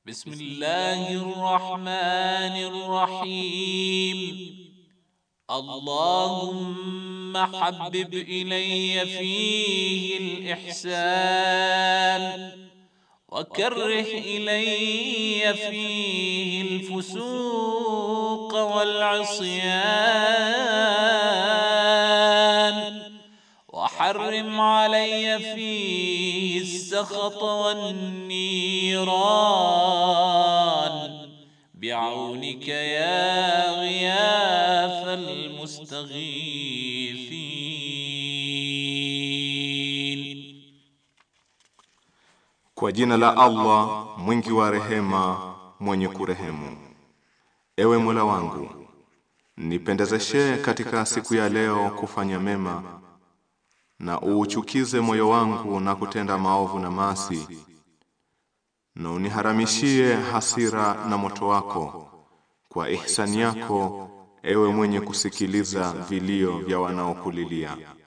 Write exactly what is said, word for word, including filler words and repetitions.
بسم الله الرحمن الرحيم اللهم حبب إلي فيه الإحسان وكره إلي فيه الفسوق والعصيان وحرم علي فيه السخط والنيران بعونك يا غياث المستغيثين. Kwa jina la Allah mwingi wa rehema mwenye kurehemu. Ewe Mola wangu, nipendezeshe katika siku ya leo kufanya mema, na uuchukize moyo wangu na kutenda maovu na maasi, na uniharamishie hasira na moto wako kwa ihsani yako, ewe mwenye kusikiliza vilio vya wanaokulilia.